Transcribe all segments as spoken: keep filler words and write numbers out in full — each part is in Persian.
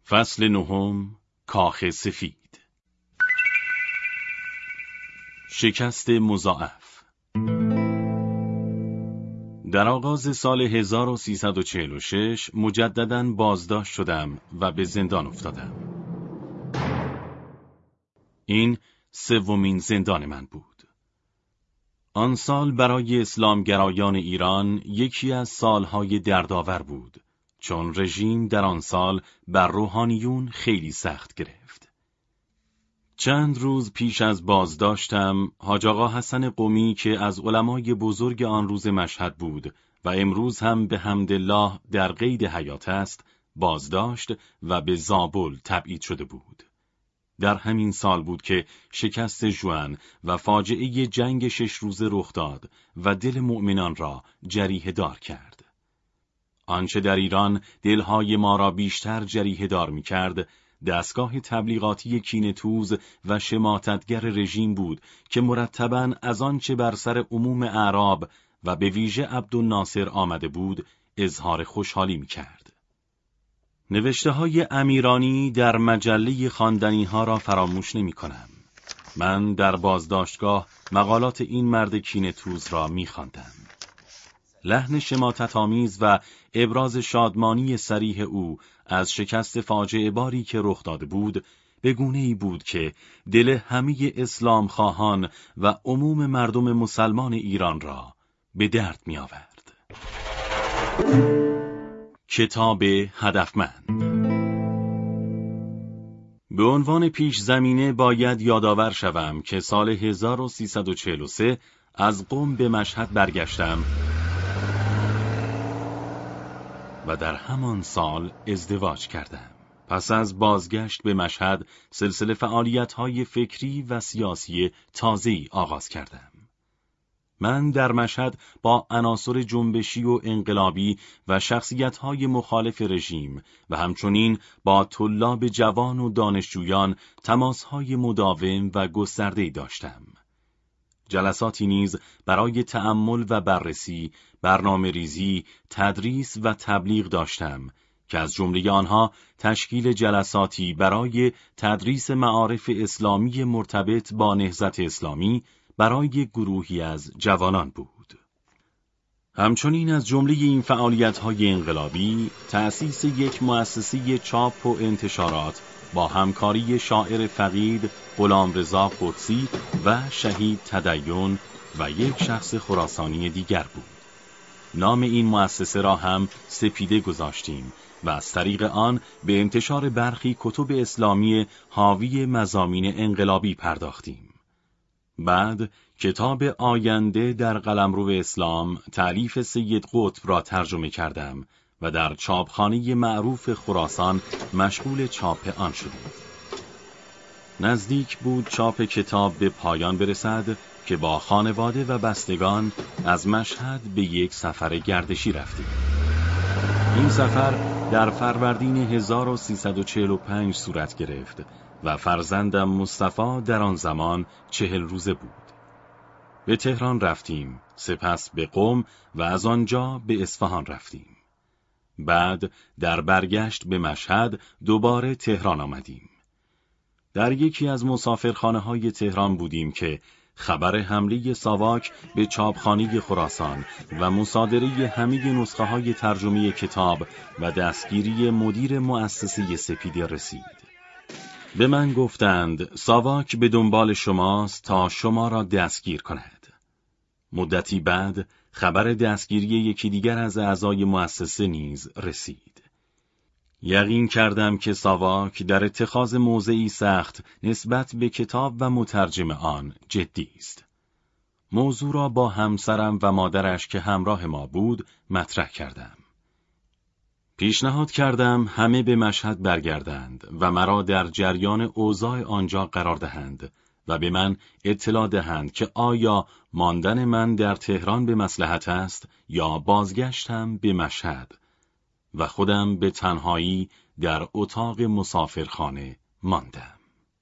فصل نهم، کاخ سفید. شکست مضاعف. در آغاز سال هزار و سیصد و چهل و شش مجدداً بازداشت شدم و به زندان افتادم. این سومین زندان من بود. آن سال برای اسلامگرایان ایران یکی از سالهای دردآور بود، چون رژیم در آن سال بر روحانیون خیلی سخت گرفت. چند روز پیش از بازداشتم، حاج آقا حسن قمی که از علمای بزرگ آن روز مشهد بود و امروز هم به حمدالله در قید حیات است، بازداشت و به زابل تبعید شده بود. در همین سال بود که شکست ژوئن و فاجعه جنگ شش روزه رخ داد و دل مؤمنان را جریحه دار کرد. آنچه در ایران دلهای ما را بیشتر جریحه دار می کرد، دستگاه تبلیغاتی کینه‌توز و شماتتگر رژیم بود که مرتباً از آنچه بر سر عموم اعراب و به ویژه عبدالناصر آمده بود، اظهار خوشحالی می کرد. نوشته‌های امیرانی در مجله خواندنی‌ها را فراموش نمی‌کنم. من در بازداشتگاه مقالات این مرد کینه‌توز را می‌خواندم. لحن شماتت‌آمیز و ابراز شادمانی صریح او از شکست فاجعه باری که رخ داده بود، به گونه‌ای بود که دل همه اسلام خواهان و عموم مردم مسلمان ایران را به درد می‌آورد. کتاب هدفمند. به عنوان پیش زمینه باید یادآور شوم که سال هزار و سیصد و چهل و سه از قم به مشهد برگشتم و در همان سال ازدواج کردم. پس از بازگشت به مشهد سلسله فعالیت‌های فکری و سیاسی تازه‌ای آغاز کردم. من در مشهد با عناصر جنبشی و انقلابی و شخصیت‌های مخالف رژیم و همچنین با طلاب جوان و دانشجویان تماس‌های مداوم و گسترده‌ای داشتم. جلساتی نیز برای تأمل و بررسی، برنامه‌ریزی، تدریس و تبلیغ داشتم که از جمله آنها تشکیل جلساتی برای تدریس معارف اسلامی مرتبط با نهضت اسلامی برای گروهی از جوانان بود. همچنین از جمله این فعالیت‌های انقلابی تأسیس یک مؤسسه چاپ و انتشارات با همکاری شاعر فقید غلامرضا قدسی و شهید تدین و یک شخص خراسانی دیگر بود. نام این مؤسسه را هم سپیده گذاشتیم و از طریق آن به انتشار برخی کتب اسلامی حاوی مضامین انقلابی پرداختیم. بعد کتاب آینده در قلمرو اسلام تألیف سید قطب را ترجمه کردم و در چاپخانه معروف خراسان مشغول چاپ آن شدیم. نزدیک بود چاپ کتاب به پایان برسد که با خانواده و بستگان از مشهد به یک سفر گردشی رفتیم. این سفر در فروردین هزار و سیصد و چهل و پنج صورت گرفت و فرزندم مصطفی در آن زمان چهل روزه بود. به تهران رفتیم، سپس به قم و از آنجا به اصفهان رفتیم. بعد در برگشت به مشهد دوباره تهران آمدیم. در یکی از مسافرخانه‌های تهران بودیم که خبر حمله ساواک به چاپخانه خراسان و مصادره همه نسخه‌های ترجمه کتاب و دستگیری مدیر مؤسسه سپیده رسید. به من گفتند ساواک به دنبال شماست تا شما را دستگیر کند. مدتی بعد خبر دستگیری یکی دیگر از اعضای مؤسسه نیز رسید. یقین کردم که ساواک در اتخاذ موضعی سخت نسبت به کتاب و مترجم آن جدی است. موضوع را با همسرم و مادرش که همراه ما بود مطرح کردم. پیشنهاد کردم همه به مشهد برگردند و مرا در جریان اوضاع آنجا قرار دهند و به من اطلاع دهند که آیا ماندن من در تهران به مصلحت است یا بازگشتم به مشهد و خودم به تنهایی در اتاق مسافرخانه ماندم.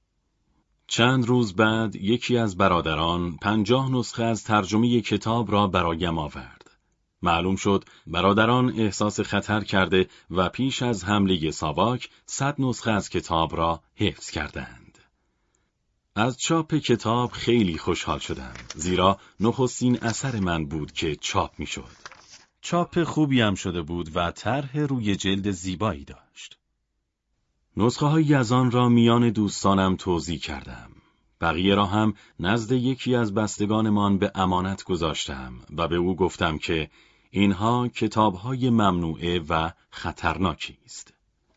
چند روز بعد یکی از برادران پنجاه نسخه از ترجمه کتاب را برایم آورد. معلوم شد برادران احساس خطر کرده و پیش از حمله ساواک صد نسخه از کتاب را حفظ کردند. از چاپ کتاب خیلی خوشحال شدم، زیرا نخستین اثر من بود که چاپ می شد. چاپ خوبی هم شده بود و طرح روی جلد زیبایی داشت. نسخه هایی از آن را میان دوستانم توزیع کردم. بقیه را هم نزد یکی از بستگانمان به امانت گذاشتم و به او گفتم که اینها کتاب‌های ممنوعه و خطرناکی است.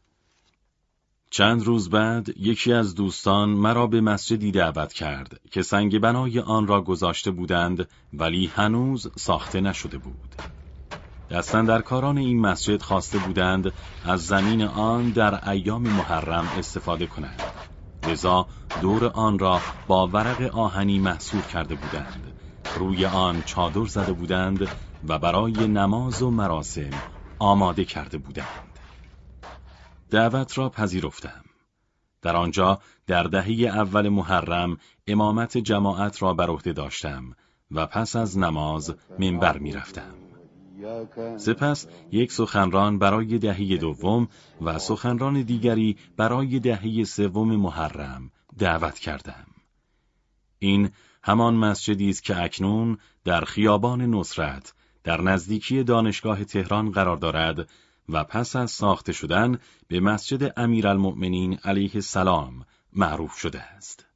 چند روز بعد یکی از دوستان مرا به مسجدی دعوت کرد که سنگ بنای آن را گذاشته بودند ولی هنوز ساخته نشده بود. دستاندرکاران این مسجد خواسته بودند از زمین آن در ایام محرم استفاده کنند. لذا دور آن را با ورق آهنی محصور کرده بودند. روی آن چادر زده بودند و برای نماز و مراسم آماده کرده بودند. دعوت را پذیرفتم. در آنجا در دهه اول محرم امامت جماعت را بر عهده داشتم و پس از نماز منبر می رفتم. سپس یک سخنران برای دهه دوم و سخنران دیگری برای دهه سوم محرم دعوت کردم. این همان مسجدی است که اکنون در خیابان نصرت در نزدیکی دانشگاه تهران قرار دارد و پس از ساخته شدن به مسجد امیرالمؤمنین علیه السلام معروف شده است.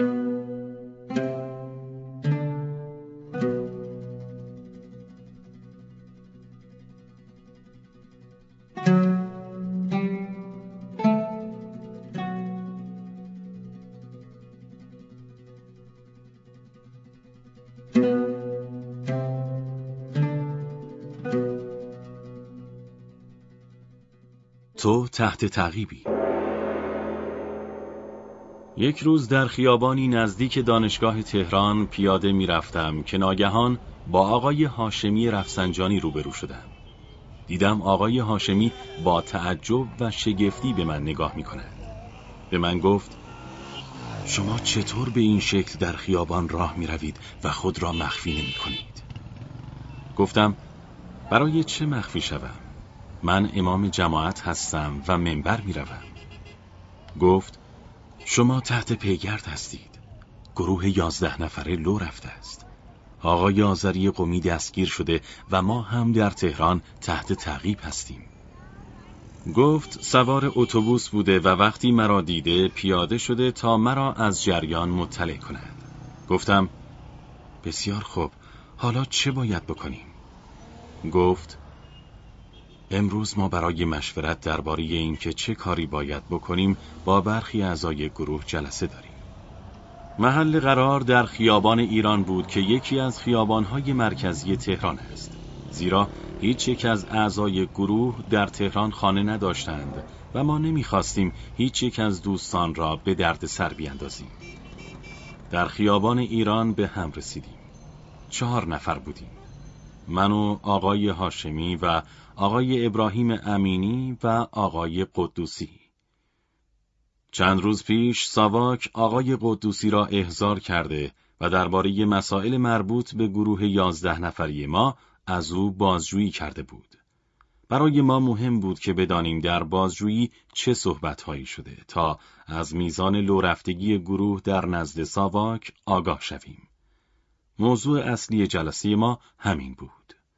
تو تحت تعقیبی. یک روز در خیابانی نزدیک دانشگاه تهران پیاده می رفتم که ناگهان با آقای هاشمی رفسنجانی روبرو شدم. دیدم آقای هاشمی با تعجب و شگفتی به من نگاه می کند. به من گفت: شما چطور به این شکل در خیابان راه می روید و خود را مخفی نمی کنید؟ گفتم: برای چه مخفی شوم؟ من امام جماعت هستم و منبر می روم. گفت: شما تحت پیگرد هستید. گروه یازده نفره لو رفته است. آقای آذری قمی دستگیر شده و ما هم در تهران تحت تعقیب هستیم. گفت سوار اتوبوس بوده و وقتی مرا دیده پیاده شده تا مرا از جریان مطلع کند. گفتم: بسیار خوب، حالا چه باید بکنیم؟ گفت: امروز ما برای مشورت درباره اینکه چه کاری باید بکنیم با برخی اعضای گروه جلسه داریم. محل قرار در خیابان ایران بود که یکی از خیابان‌های مرکزی تهران است. زیرا هیچ یک از اعضای گروه در تهران خانه نداشتند و ما نمی‌خواستیم هیچ یک از دوستان را به درد سر بیاندازیم. در خیابان ایران به هم رسیدیم. چهار نفر بودیم. من و آقای هاشمی و آقای ابراهیم امینی و آقای قدوسی. چند روز پیش ساواک آقای قدوسی را احضار کرده و درباره مسائل مربوط به گروه یازده نفری ما از او بازجویی کرده بود. برای ما مهم بود که بدانیم در بازجویی چه صحبت‌هایی شده تا از میزان لورفتگی گروه در نزد ساواک آگاه شویم. موضوع اصلی جلسه ما همین بود.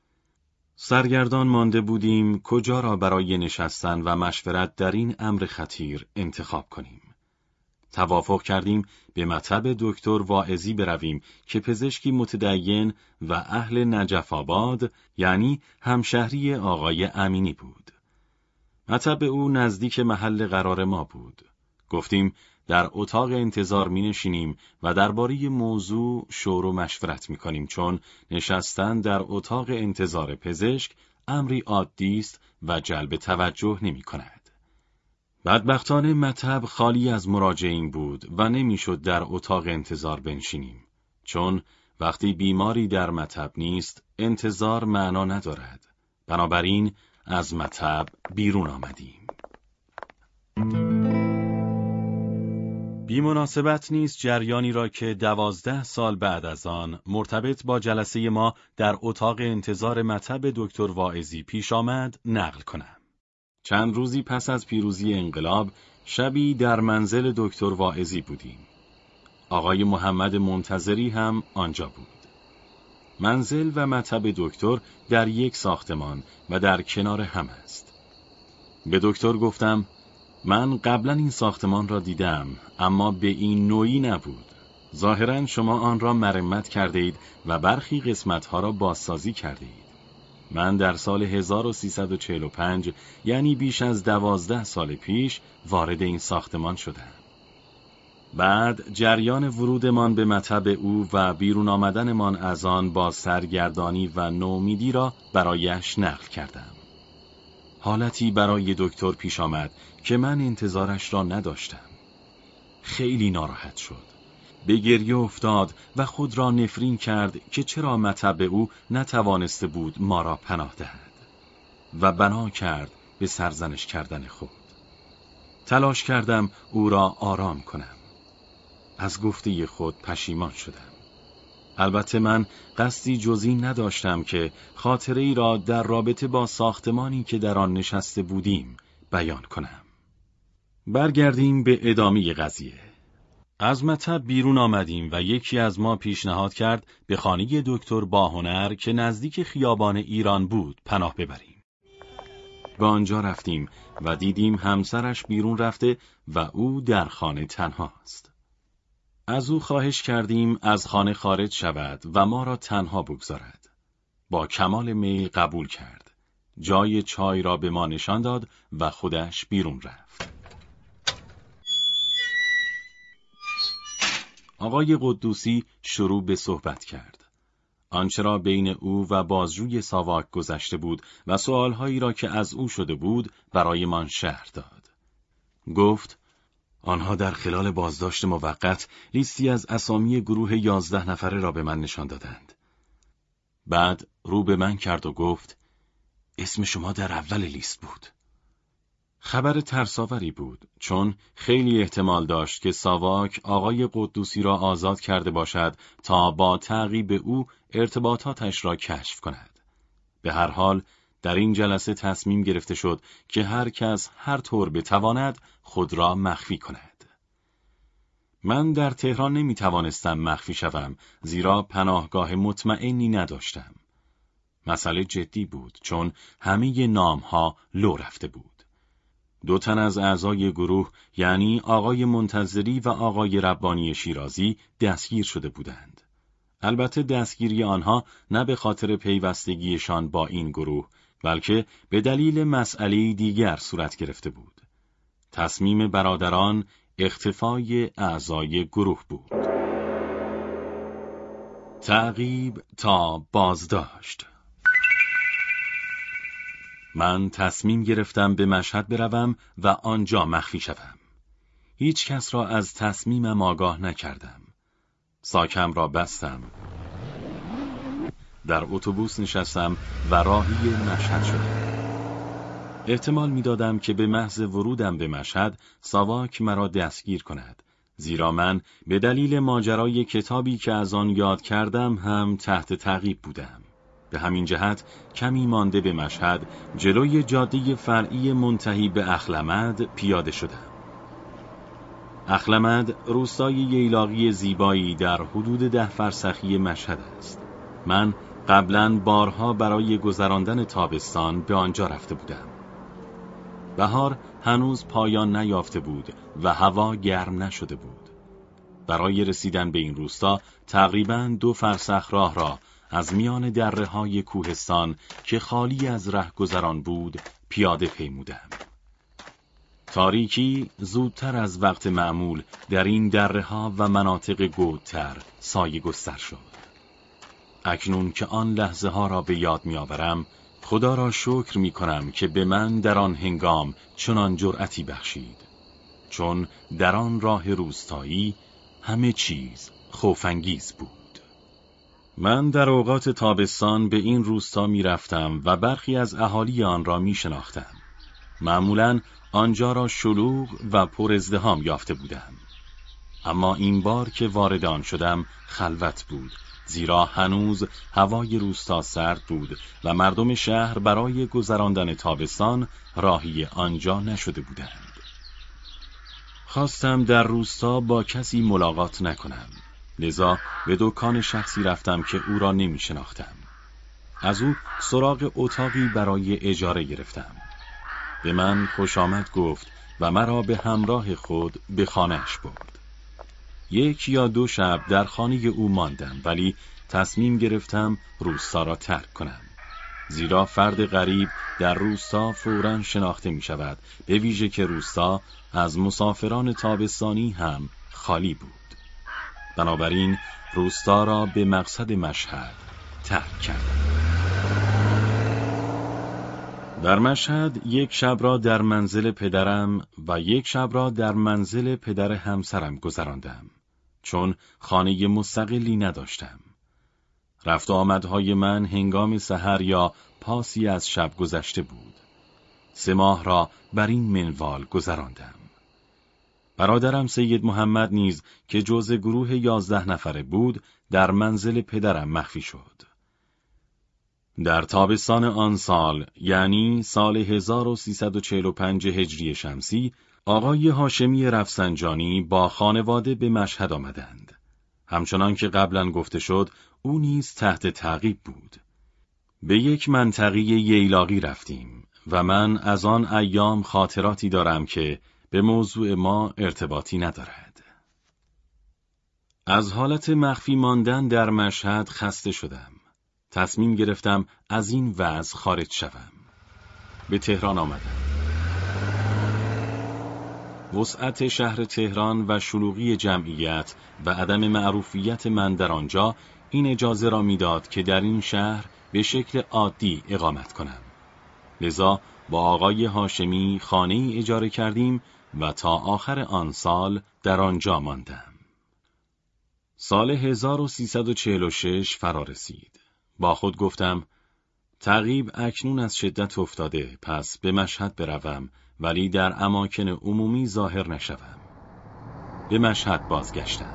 سرگردان مانده بودیم کجا را برای نشستن و مشورت در این امر خطیر انتخاب کنیم. توافق کردیم به مطب دکتر واعظی برویم که پزشکی متدین و اهل نجف آباد، یعنی همشهری آقای امینی بود. مطب او نزدیک محل قرار ما بود. گفتیم در اتاق انتظار می نشینیم و درباره موضوع شور و مشورت می کنیم، چون نشستن در اتاق انتظار پزشک امری عادی است و جلب توجه نمی کند. بدبختانه مطب خالی از مراجعین بود و نمی شد در اتاق انتظار بنشینیم، چون وقتی بیماری در مطب نیست انتظار معنا ندارد. بنابراین از مطب بیرون آمدیم. بی مناسبت نیست جریانی را که دوازده سال بعد از آن مرتبط با جلسه ما در اتاق انتظار مطب دکتر واعظی پیش آمد نقل کنم. چند روزی پس از پیروزی انقلاب شبی در منزل دکتر واعظی بودیم. آقای محمد منتظری هم آنجا بود. منزل و مطب دکتر در یک ساختمان و در کنار هم است. به دکتر گفتم من قبلا این ساختمان را دیدم اما به این نوعی نبود. ظاهراً شما آن را مرمت کرده اید و برخی قسمتها را بازسازی کرده اید. من در سال هزار و سیصد و چهل و پنج یعنی بیش از دوازده سال پیش وارد این ساختمان شدم. بعد جریان ورودمان به مطب او و بیرون آمدنمان از آن با سرگردانی و نومیدی را برایش نقل کردم. حالتی برای دکتر پیش آمد که من انتظارش را نداشتم. خیلی ناراحت شد. به گریه افتاد و خود را نفرین کرد که چرا مطب او نتوانسته بود ما را پناه دهد و بنا کرد به سرزنش کردن خود. تلاش کردم او را آرام کنم. از گفته خود پشیمان شدم. البته من قصدی جزئی نداشتم که خاطره ای را در رابطه با ساختمانی که در آن نشسته بودیم بیان کنم. برگردیم به ادامه قضیه. از مطب بیرون آمدیم و یکی از ما پیشنهاد کرد به خانه دکتر باهنر که نزدیک خیابان ایران بود پناه ببریم. به آنجا رفتیم و دیدیم همسرش بیرون رفته و او در خانه تنهاست. از او خواهش کردیم از خانه خارج شود و ما را تنها بگذارد. با کمال میل قبول کرد. جای چای را به ما نشان داد و خودش بیرون رفت. آقای قدوسی شروع به صحبت کرد. آنچه را بین او و بازجوی ساواک گذشته بود و سؤالهایی را که از او شده بود برایمان شرح داد. گفت آنها در خلال بازداشت موقت لیستی از اسامی گروه یازده نفره را به من نشان دادند. بعد رو به من کرد و گفت اسم شما در اول لیست بود. خبر ترساوری بود چون خیلی احتمال داشت که ساواک آقای قدوسی را آزاد کرده باشد تا با تعقیب او ارتباطاتش را کشف کند. به هر حال در این جلسه تصمیم گرفته شد که هر کس هر طور بتواند خود را مخفی کند. من در تهران نمی توانستم مخفی شوم زیرا پناهگاه مطمئنی نداشتم. مسئله جدی بود چون همه نامها لو رفته بود. دو تن از اعضای گروه یعنی آقای منتظری و آقای ربانی شیرازی دستگیر شده بودند. البته دستگیری آنها نه به خاطر پیوستگیشان با این گروه بلکه به دلیل مسئله دیگر صورت گرفته بود. تصمیم برادران اختفای اعضای گروه بود. تعقیب تا بازداشت. من تصمیم گرفتم به مشهد بروم و آنجا مخفی شوم. هیچ کس را از تصمیمم آگاه نکردم. ساکم را بستم. در اتوبوس نشستم و راهی مشهد شدم. احتمال می‌دادم که به محض ورودم به مشهد ساواک مرا دستگیر کند، زیرا من به دلیل ماجرای کتابی که از آن یاد کردم هم تحت تعقیب بودم. به همین جهت کمی مانده به مشهد جلوی جاده فرعی منتهی به اخلمد پیاده شدم. اخلمد روستای ییلاقی زیبایی در حدود ده فرسخی مشهد است. من قبلاً بارها برای گذراندن تابستان به آنجا رفته بودم. بهار هنوز پایان نیافته بود و هوا گرم نشده بود. برای رسیدن به این روستا تقریباً دو فرسخ راه را از میان دره‌های کوهستان که خالی از رهگذران بود پیاده پیمودم. تاریکی زودتر از وقت معمول در این دره‌ها و مناطق گودتر سایه گستر شد. اکنون که آن لحظه ها را به یاد می آورم، خدا را شکر می کنم که به من در آن هنگام چنان جرأتی بخشید، چون در آن راه روستایی همه چیز خوف‌انگیز بود. من در اوقات تابستان به این روستا می رفتم و برخی از اهالی آن را می شناختم. معمولاً آنجا را شلوغ و پر ازدحام یافته بودم. اما این بار که وارد آن شدم خلوت بود، زیرا هنوز هوای روستا سرد بود و مردم شهر برای گذراندن تابستان راهی آنجا نشده بودند. خواستم در روستا با کسی ملاقات نکنم، لذا به دکان شخصی رفتم که او را نمی شناختم. از او سراغ اتاقی برای اجاره گرفتم. به من خوش آمد گفت و مرا به همراه خود به خانه‌اش برد. یک یا دو شب در خانه او ماندم، ولی تصمیم گرفتم روستا را ترک کنم، زیرا فرد غریب در روستا فوراً شناخته می شود، به ویژه که روستا از مسافران تابستانی هم خالی بود. بنابراین روستا را به مقصد مشهد ترک کردم. در مشهد یک شب را در منزل پدرم و یک شب را در منزل پدر همسرم گذراندم، چون خانه مستقلی نداشتم. رفت و آمدهای من هنگام سحر یا پاسی از شب گذشته بود. سه ماه را بر این منوال گذراندم. برادرم سید محمد نیز که جزء گروه یازده نفره بود در منزل پدرم مخفی شد. در تابستان آن سال، یعنی سال هزار و سیصد و چهل و پنج هجری شمسی، آقای هاشمی رفسنجانی با خانواده به مشهد آمدند. همچنان که قبلا گفته شد، او نیز تحت تعقیب بود. به یک منطقه ییلاقی رفتیم و من از آن ایام خاطراتی دارم که به موضوع ما ارتباطی ندارد. از حالت مخفی ماندن در مشهد خسته شدم. تصمیم گرفتم از این وضع خارج شوم. به تهران آمدم. وسعت شهر تهران و شلوغی جمعیت و عدم معروفیت من در آنجا این اجازه را میداد که در این شهر به شکل عادی اقامت کنم. لذا با آقای هاشمی خانه‌ای اجاره کردیم و تا آخر آن سال در آنجا ماندم. سال هزار و سیصد و چهل و شش فرا رسید. با خود گفتم تعقیب اکنون از شدت افتاده، پس به مشهد بروم ولی در اماکن عمومی ظاهر نشوم. به مشهد بازگشتم.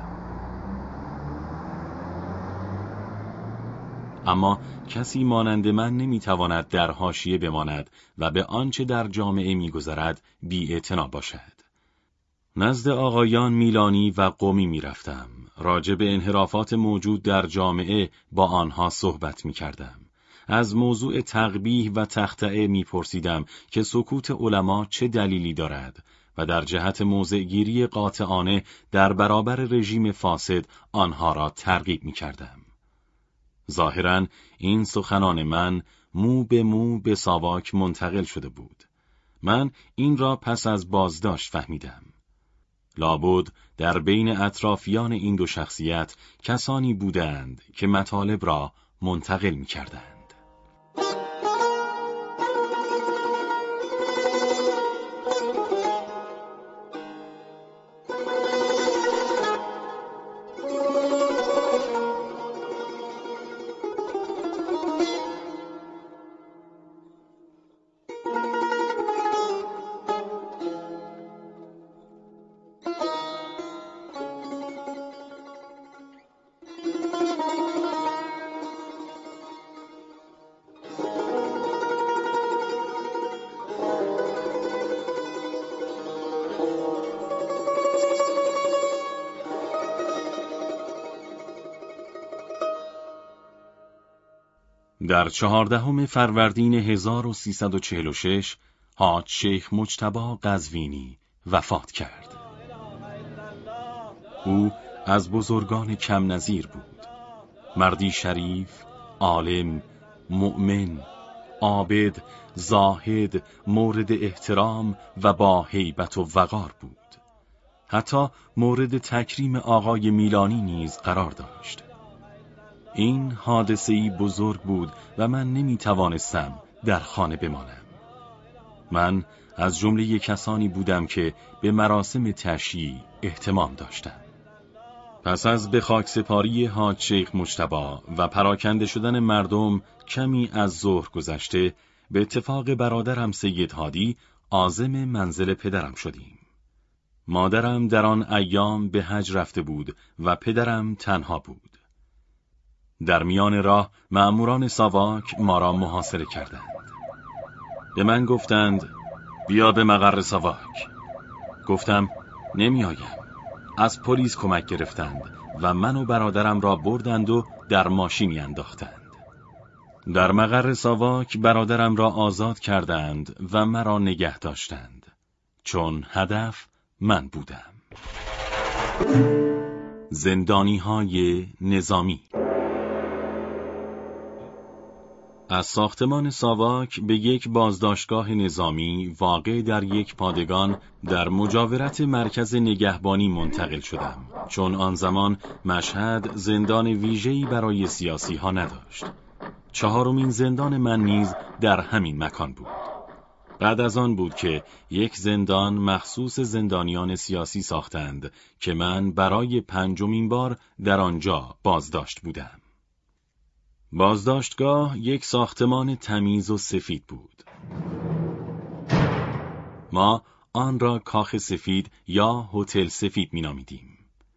اما کسی مانند من نمیتواند در حاشیه بماند و به آنچه در جامعه میگذرد بی‌اعتنا باشد. نزد آقایان میلانی و قمی میرفتم. راجع به انحرافات موجود در جامعه با آنها صحبت میکردم. از موضوع تقبیح و تخطئه میپرسیدم که سکوت علما چه دلیلی دارد و در جهت موضعگیری قاطعانه در برابر رژیم فاسد آنها را ترغیب میکردم. ظاهراً این سخنان من مو به مو به ساواک منتقل شده بود. من این را پس از بازداشت فهمیدم. لابد در بین اطرافیان این دو شخصیت کسانی بودند که مطالب را منتقل می کردند. در چهاردهم فروردین هزار و سیصد و چهل و شش حاج شیخ مجتبی قزوینی وفات کرد. او از بزرگان کم نظیر بود. مردی شریف، عالم، مؤمن، عابد، زاهد، مورد احترام و با هیبت و وقار بود. حتی مورد تکریم آقای میلانی نیز قرار داشت. این حادثه‌ای بزرگ بود و من نمی توانستم در خانه بمانم. من از جمله کسانی بودم که به مراسم تشییع اهتمام داشتم. پس از به خاک سپاری حاج شیخ مجتبی و پراکنده شدن مردم کمی از ظهر گذشته، به اتفاق برادرم سید هادی عازم منزل پدرم شدیم. مادرم در آن ایام به حج رفته بود و پدرم تنها بود. در میان راه مأموران ساواک ما را محاصره کردند. به من گفتند بیا به مقر ساواک. گفتم نمی آیم. از پلیس کمک گرفتند و من و برادرم را بردند و در ماشینی انداختند. در مقر ساواک برادرم را آزاد کردند و مرا نگه داشتند، چون هدف من بودم. زندانی‌های نظامی. از ساختمان ساواک به یک بازداشتگاه نظامی واقع در یک پادگان در مجاورت مرکز نگهبانی منتقل شدم، چون آن زمان مشهد زندان ویژه‌ای برای سیاسی‌ها نداشت. چهارمین زندان من نیز در همین مکان بود. بعد از آن بود که یک زندان مخصوص زندانیان سیاسی ساختند که من برای پنجمین بار در آنجا بازداشت بودم. بازداشتگاه یک ساختمان تمیز و سفید بود. ما آن را کاخ سفید یا هتل سفید می‌نامیدیم.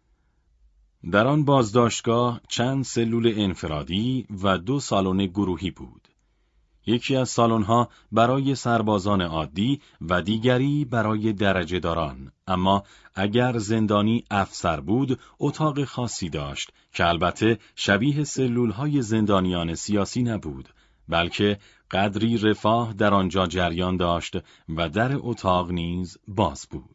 در آن بازداشتگاه چند سلول انفرادی و دو سالن گروهی بود. یکی از سالن‌ها برای سربازان عادی و دیگری برای درجه‌داران، اما اگر زندانی افسر بود اتاق خاصی داشت که البته شبیه سلول‌های زندانیان سیاسی نبود، بلکه قدری رفاه در آنجا جریان داشت و در اتاق نیز باز بود.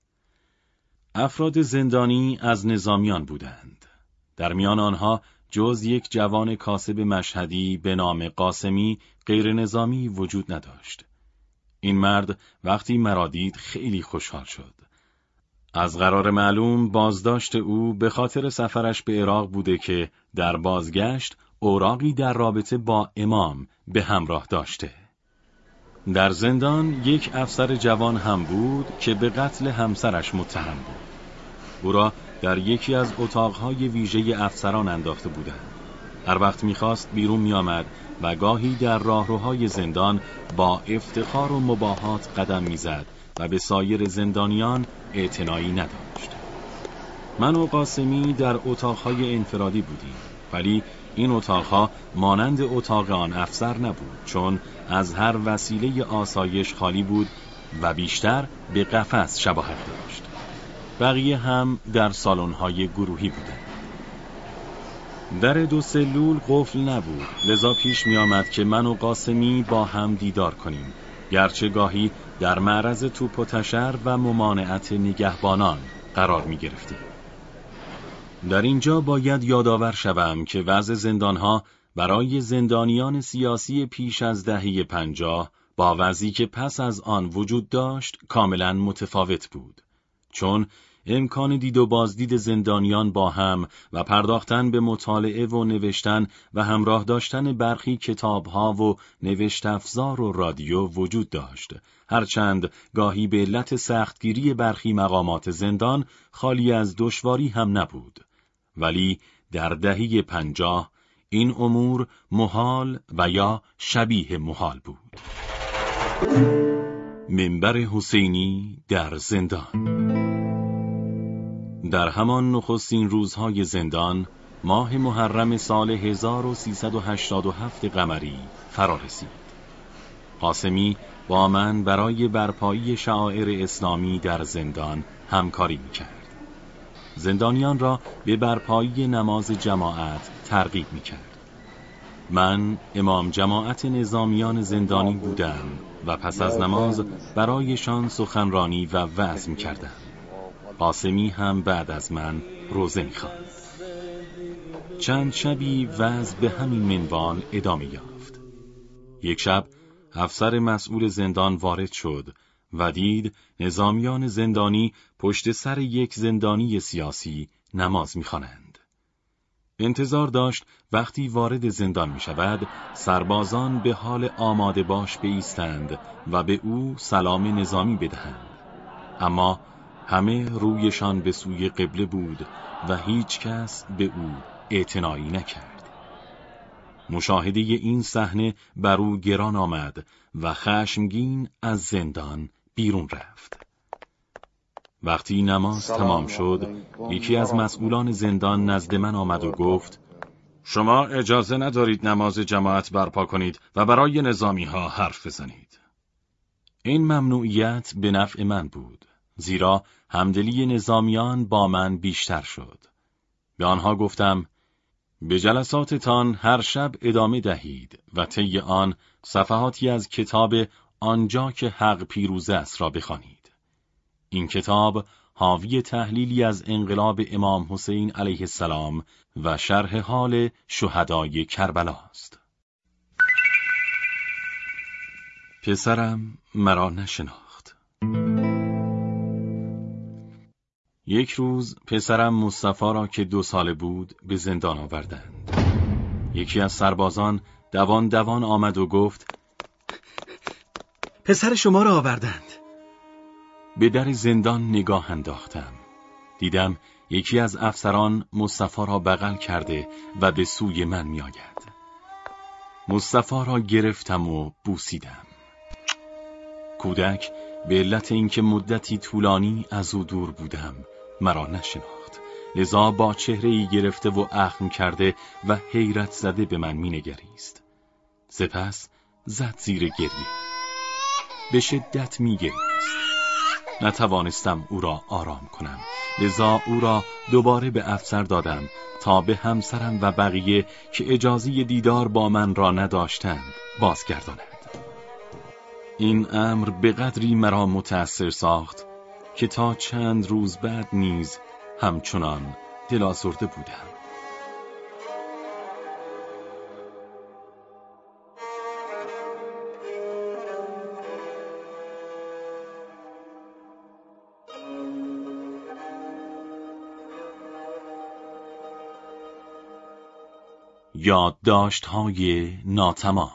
افراد زندانی از نظامیان بودند. در میان آنها جز یک جوان کاسب مشهدی به نام قاسمی غیر نظامی وجود نداشت. این مرد وقتی مرا دید خیلی خوشحال شد. از قرار معلوم بازداشت او به خاطر سفرش به عراق بوده که در بازگشت اوراقی در رابطه با امام به همراه داشته. در زندان یک افسر جوان هم بود که به قتل همسرش متهم بود. او را در یکی از اتاقهای ویژه افسران انداخته بودند. هر وقت می‌خواست بیرون می‌آمد و گاهی در راهروهای زندان با افتخار و مباهات قدم می‌زد و به سایر زندانیان اعتنایی نداشت. من و قاسمی در اتاقهای انفرادی بودیم، ولی این اتاقها مانند اتاق آن افسر نبود، چون از هر وسیله آسایش خالی بود و بیشتر به قفس شباهت داشت. بقیه هم در سالن‌های گروهی بودند. در دو سلول قفل نبود، لذا پیش می آمد که من و قاسمی با هم دیدار کنیم، گرچه گاهی در معرض توپ و تشر و ممانعت نگهبانان قرار می گرفتیم. در اینجا باید یادآور شوم که وضع زندانها برای زندانیان سیاسی پیش از دهه پنجاه با وضعی که پس از آن وجود داشت کاملا متفاوت بود، چون امکان دید و بازدید زندانیان با هم و پرداختن به مطالعه و نوشتن و همراه داشتن برخی کتابها و نوشت افزار و رادیو وجود داشت، هرچند گاهی به علت سختگیری برخی مقامات زندان خالی از دشواری هم نبود. ولی در دهه پنجاه این امور محال و یا شبیه محال بود. منبر حسینی در زندان. در همان نخستین روزهای زندان، ماه محرم سال هزار و سیصد و هشتاد و هفت قمری فرا رسید. قاسمی با من برای برپایی شعائر اسلامی در زندان همکاری می‌کرد. زندانیان را به برپایی نماز جماعت ترغیب می‌کرد. من امام جماعت نظامیان زندانی بودم و پس از نماز برایشان سخنرانی و وعظ می‌کردم. قاسمی هم بعد از من روزه می‌خواند. چند شبی وعظ به همین منوال ادامه یافت. یک شب افسر مسئول زندان وارد شد و دید نظامیان زندانی پشت سر یک زندانی سیاسی نماز می‌خوانند. انتظار داشت وقتی وارد زندان می‌شود سربازان به حال آماده باش بایستند و به او سلام نظامی بدهند، اما همه رویشان به سوی قبله بود و هیچ کس به او اعتنایی نکرد. مشاهده این صحنه بر او گران آمد و خشمگین از زندان بیرون رفت. وقتی نماز تمام شد، یکی از مسئولان زندان نزد من آمد و گفت: شما اجازه ندارید نماز جماعت برپا کنید و برای نظامی ها حرف بزنید. این ممنوعیت به نفع من بود، زیرا همدلی نظامیان با من بیشتر شد. به آنها گفتم: به جلساتتان هر شب ادامه دهید و طی آن صفحاتی از کتاب آنجا که حق پیروز است را بخوانید. این کتاب حاوی تحلیلی از انقلاب امام حسین علیه السلام و شرح حال شهدای کربلا است. پسرم مرا نشناخت. یک روز پسرم مصطفی را که دو ساله بود به زندان آوردند. یکی از سربازان دوان دوان آمد و گفت: پسر شما را آوردند. به در زندان نگاه انداختم. دیدم یکی از افسران مصطفی را بغل کرده و به سوی من می آید. مصطفی را گرفتم و بوسیدم. کودک به علت اینکه مدتی طولانی از او دور بودم مرا نشناخت، لذا با چهره‌ای گرفته و اخم کرده و حیرت زده به من مینگریست. سپس زد زیر گریه. به شدت میگریست. نتوانستم او را آرام کنم، لذا او را دوباره به افسر دادم تا به همسرم و بقیه که اجازه دیدار با من را نداشتند بازگرداند. این امر به قدری مرا متأثر ساخت که تا چند روز بعد نیز همچنان دل‌آزرده بودم. یادداشت‌های ناتمام.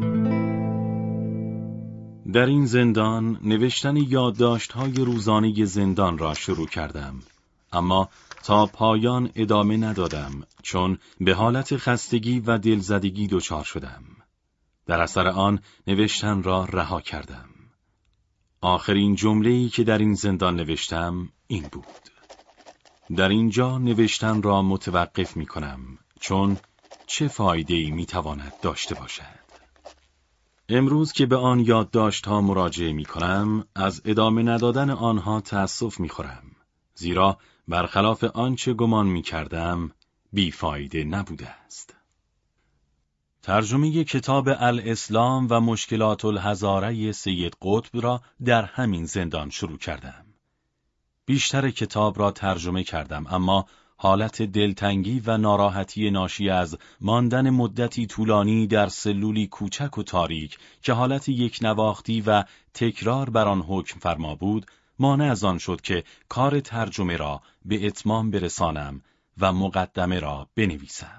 در این زندان نوشتن یادداشت‌های روزانه زندان را شروع کردم، اما تا پایان ادامه ندادم چون به حالت خستگی و دلزدگی دچار شدم. در اثر آن نوشتن را رها کردم. آخرین جمله‌ای که در این زندان نوشتم این بود: در اینجا نوشتن را متوقف می‌کنم چون چه فایده‌ای می‌تواند داشته باشد. امروز که به آن یادداشت‌ها مراجعه می‌کنم، از ادامه ندادن آنها تأسف می‌خورم، زیرا برخلاف آنچه گمان می‌کردم بیفایده نبوده است. ترجمه کتاب الاسلام و مشکلات الحضاره سید قطب را در همین زندان شروع کردم. بیشتر کتاب را ترجمه کردم، اما حالت دلتنگی و ناراحتی ناشی از ماندن مدتی طولانی در سلولی کوچک و تاریک که حالت یک نواختی و تکرار بر آن حکم فرما بود، مانع از آن شد که کار ترجمه را به اتمام برسانم و مقدمه را بنویسم.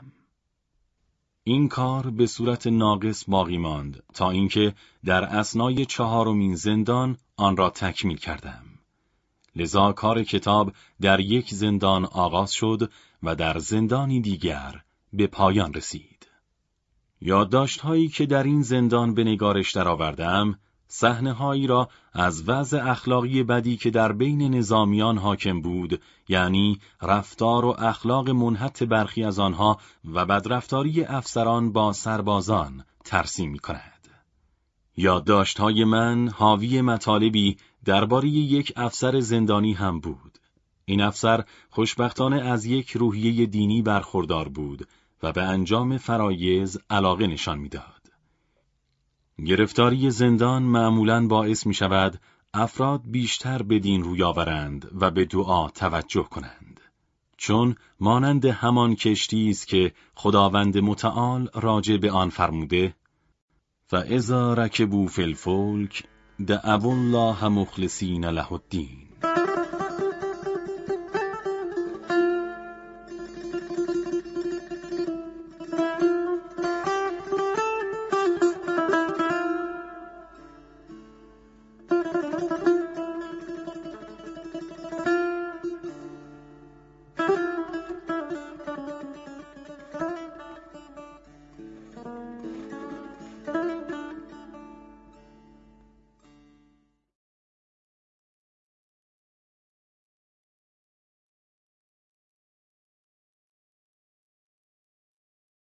این کار به صورت ناقص باقی ماند تا اینکه در اثنای چهارمین زندان آن را تکمیل کردم. لذا کار کتاب در یک زندان آغاز شد و در زندانی دیگر به پایان رسید. یادداشت‌هایی که در این زندان به نگارش درآوردم، صحنه‌هایی را از وضع اخلاقی بدی که در بین نظامیان حاکم بود، یعنی رفتار و اخلاق منحط برخی از آنها و بدرفتاری افسران با سربازان ترسیم می‌کند. یادداشت‌های من حاوی مطالبی درباره یک افسر زندانی هم بود. این افسر خوشبختانه از یک روحیه دینی برخوردار بود و به انجام فرایض علاقه نشان می‌داد. گرفتاری زندان معمولاً باعث می‌شود افراد بیشتر به دین روی آورند و به دعا توجه کنند، چون مانند همان کشتی است که خداوند متعال راجع به آن فرموده: فاذا رکبوا فی الفلک دعوا الله مخلصین له الدین.